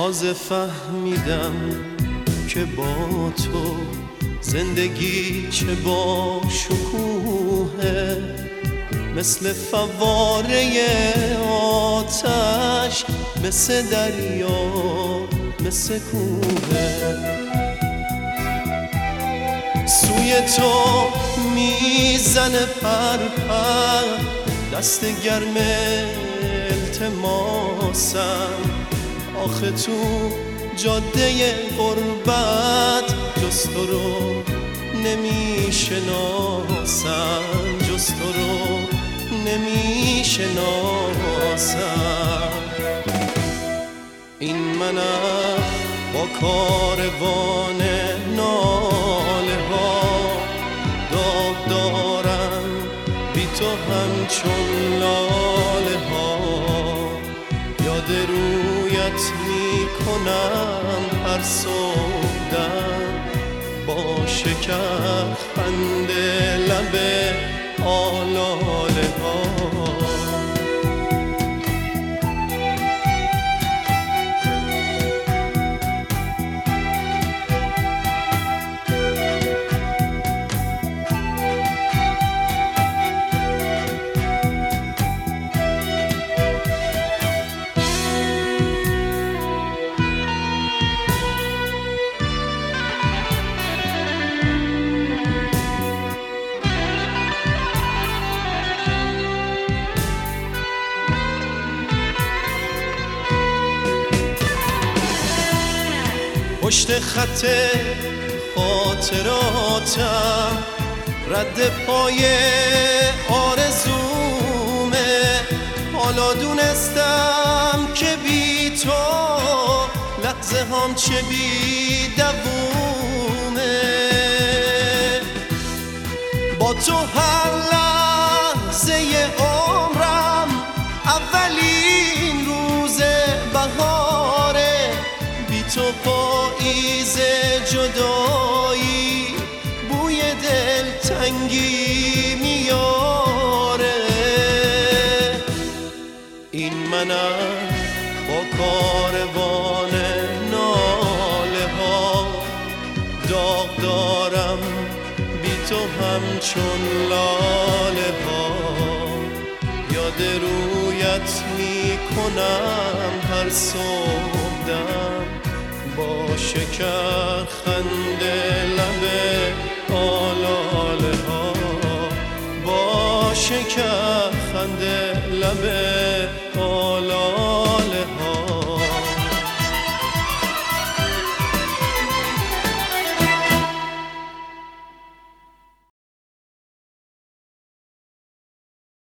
تازه فهمیدم که با تو زندگی چه با شکوهه، مثل فواره آتش، مثل دریا، مثل کوه. سوی تو میزنه پرپر دست گرم التماسم، آخه تو جاده غربت جز تو رو نمیشناسم، جز تو رو نمیشناسم. این منم با کاروان ناله ها، داغ دارم بی تو همچون لاله ها. یاد رویت میکنم هر صبحدم، با شکر خنده لب آلاله ها. پشت خط خاطراتم رد پای آرزومه، حالا دونستم که بی تو لحظه هم چه بی دوومه. با تو هر لحظه عمرم اولین روز بهاره، بی تو پاییز جدایی بوی دلتنگی میاره. این منم با کاروان ناله ها، داغ دارم بی تو همچون لاله ها. یاد رویت میکنم هر صبحدم، با شکر خنده لب آلاله ها، با شکر خنده لب